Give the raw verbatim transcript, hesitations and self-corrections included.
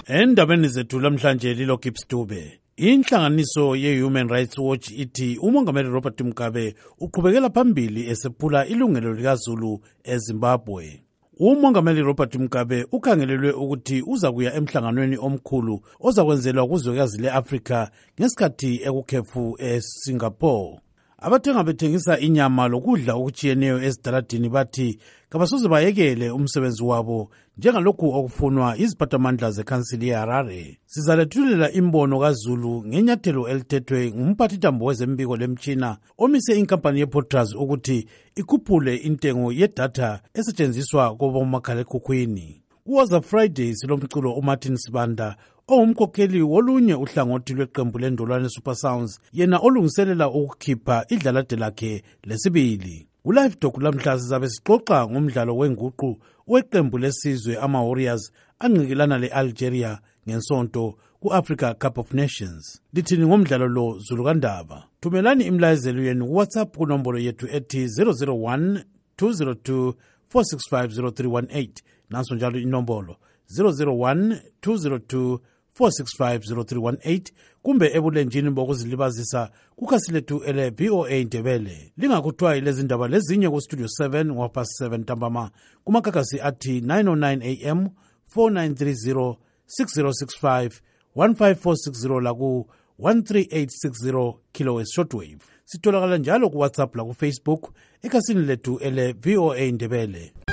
Endabeni zethu lamhlanje lilo Gibbs Dube. Inhlanganiso ye-Human Rights Watch ithi umongameli Robert Mugabe uqhubekela phambili esephula ilungelo likaZulu eZimbabwe. Umongameli Robert Mugabe ukhangelelwe ukuthi uza kuya emhlanganweni omkhulu ozakwenzelwa kuzwekazi le-Afrika ngesikhathi ekukhefu eSingapore. Abathenga bethengisa inyama lokudla okutshiyeneyo ezidaladini bathi kabasoze bayekele umsebenzi wabo njengalokhu okufunwa iziphathamandla zekhansili yeHarare. Sizalethulela imbono kaZulu ngenyathelo elithethwe ngumphathintambo wezembiko lemtshina omise inkampani yePortras ukuthi ikhuphule intengo yedatha esetshenziswa kobomakhalekhukhwini. Kuwaza Friday silomculo uMartin Sibanda ongumkhokheli wolunye uhlangothi lweqembu lendolwane Super Sounds, yena olungiselela ukukhipha idlalade lakhe lesibili. Ulive Talk lamhla sizabe sixoxa ngomdlalo wenguqu weqembu lesizwe ama-Warriors anqikelana le-Algeria ngensonto ku-Africa Cup of Nations. Lithini ngomdlalo lo Zulukandaba? Thumelani imlayezelo yenu kuWhatsApp kunombolo yethu ethi zero zero one two zero two four six five zero three one eight. Nanso njalo inombolo zero zero one two zero two four six five zero three one eight kumbe ebulenjini bokuzilibazisa kukhasilethu ele V O A Ndebele. Lingakuthwayi lezi ndaba lezinye ku Studio seven ngapast seven ntambama kumakakasi athi nine oh nine A M four nine three zero six zero six five one five four six zero laku one three eight six zero kilohertz shortwave. Sitholakala njalo ku WhatsApp la ku Facebook ekhasini lethu ele V O A Ndebele.